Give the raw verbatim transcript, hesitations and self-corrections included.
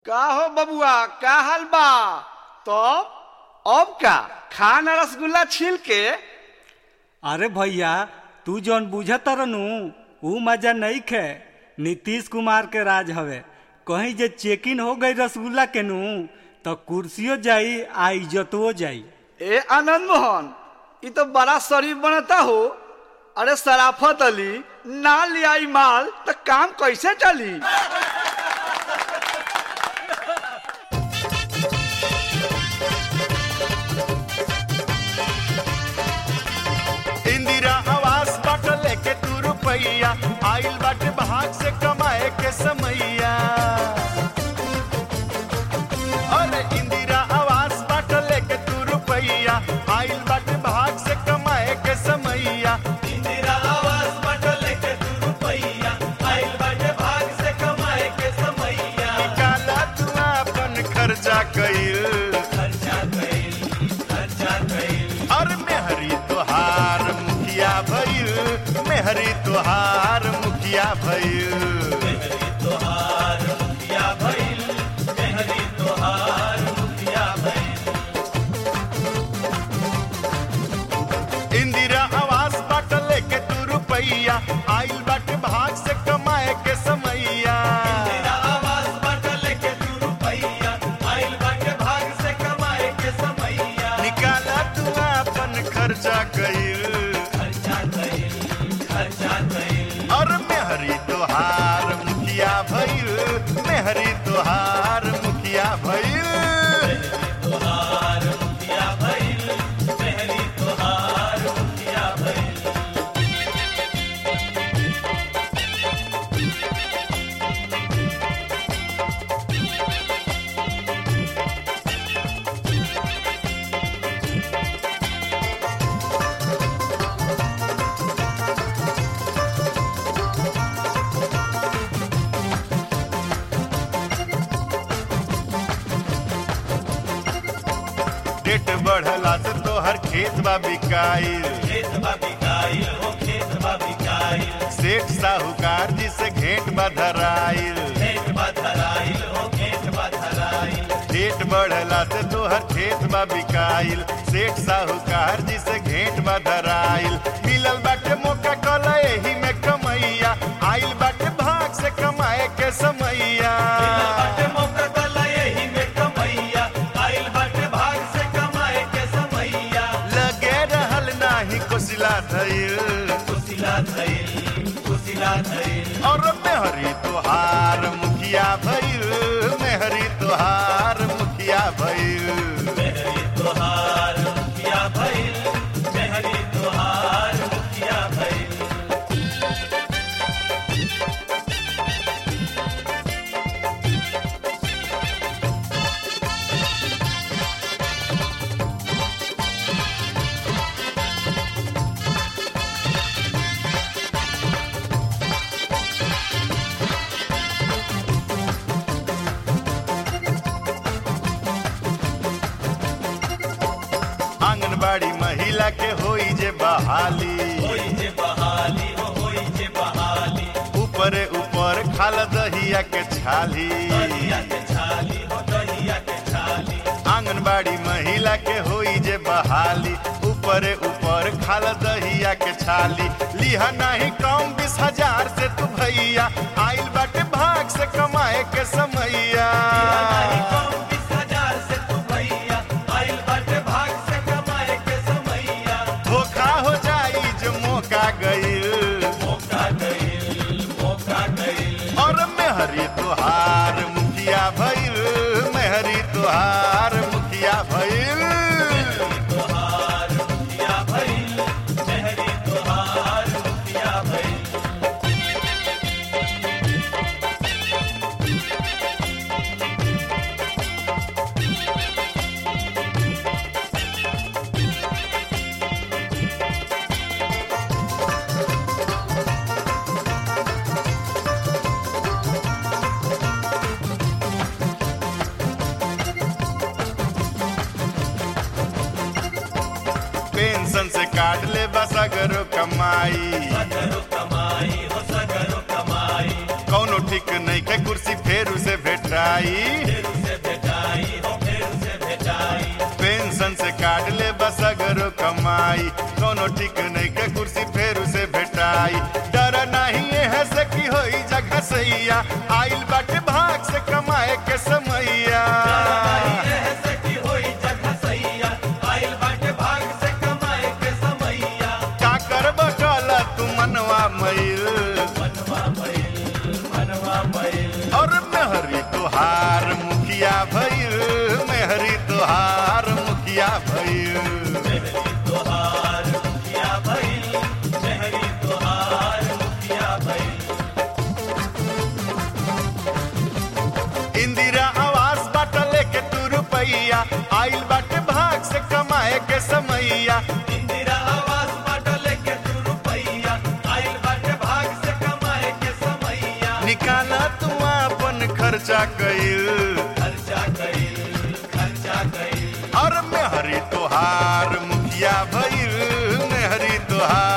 का हो बबुआ, का हाल बा? तो अब का खाना रसगुल्ला छील के? अरे भैया, तू जौन बुझत रहनू ऊ मजा नहीं खे। नीतीश कुमार के राज हवे। कहीं जे चेकिन हो गई रसगुल्ला के नू तो कुर्सियों जाई आ इज्जतो जाई। ए आनंद मोहन, ये तो बड़ा शरीफ बनता हो। अरे शराफत अली ना ले आई माल तो काम कैसे चली? इंदिरा आवास बाट लेके तू रुपैया आइल बाटे भाग से कमाए के समैया। अरे इंदिरा आवास बाट लेके तू रुपैया आइल बाटे भाग से कमाए के समैया। इंदिरा आवास बाट लेके तू रुपैया आइल बाटे भाग से कमाए के समैया। निकाला तू अपन खर्चा कइल खर्चा कइल खर्चा कइल। और मेहरी तोहार मुखिया भइल मेहरी तोहार मुखिया भइल मेहरी तोहार मुखिया भइल मेहरी तोहार मुखिया भइल। इंदिरा आवास बाट लेके तू रुपैया आइल बाटे भाग से कमाए के समैया। इंदिरा आवास बाट लेके तू रुपैया आइल बाटे भाग से कमाए के समैया। निकाला तू अपन खर्चा कइल और मेहरी तोहार मुखिया भइल मेहरी तोहार मुखिया भइल मेहरी तोहार मुखिया भइल मेहरी तोहार मुखिया भइल। रेट बढ़ला से तोहर खेत बा बिकाइल खेत बा बिकाइल हो खेत बा बिकाइल। सेठ साहूकार जी से घेंट बा धराइल घेंट बा धराइल हो घेंट बा धराइल। रेट बढ़ला से तोहर खेत बा बिकाइल सेठ साहूकार जी से घेंट बा धराइल। मिलल बाटे मौका कल एही में कमैया आइल बाटे भाग से कमाए के समैया। मिलल बाटे मौका कल एही में कमैया आइल बाटे भाग से कमाए के समैया। लगे रहल नाही कोसिला धइल कोसिला धइल कोसिला धइल। और मेहरी तोहार मुखिया भइल मेहरी तोहार मुखिया भइल मेहरी तोहार मुखिया भइल मेहरी तोहार मुखिया भइल। आंगनबाड़ी महिला के होई जे बहाली होई जे बहाली हो होई जे बहाली। ऊपरे ऊपर खाल दहिया के छाली दहिया के छाली हो दहिया के छाली। आंगनबाड़ी महिला के होई जे बहाली ऊपरे ऊपर खाल दहिया के छाली। लिहा नहीं कम बीस हजार से तू भैया आइल बाटे भाग से कमाए के समैया। मौका गइल मौका गइल मौका गइल। और मेहरी तोहार मुखिया भइल मेहरी तोहार मुखिया भइल मेहरी तोहार मुखिया भइल मेहरी तोहार मुखिया भइल। पेंशन से काट ले बस अगर कमाई सगरो कमाई हो सगरो कमाई। कौनो ठीक नहीं के कुर्सी फेर उसे भेटाई पेंशन से काट ले बस अगर कमाई कोनो ठीक नहीं के कुर्सी फेर उसे भेटाई डर नहीं है से की होई जगह सैया आइल बाटे भाग से कमाए के समैया का कर बटला तू मनवा मैल और मेहरी तुहार मुखिया भइल मेहरी तुहार मुखिया भइल इंदिरा आवास बाट लेके तू रुपैया आइल बाटे भाग से कमाए के समैया इंदिरा आवास बाट लेके तू रुपैया आइल बाटे भाग से कमाए के समैया निकाला तू अपन खर्चा कइल खर्चा कइल खर्चा कइल और मेहरी तुहार मुखिया भइल मेहरी तुहार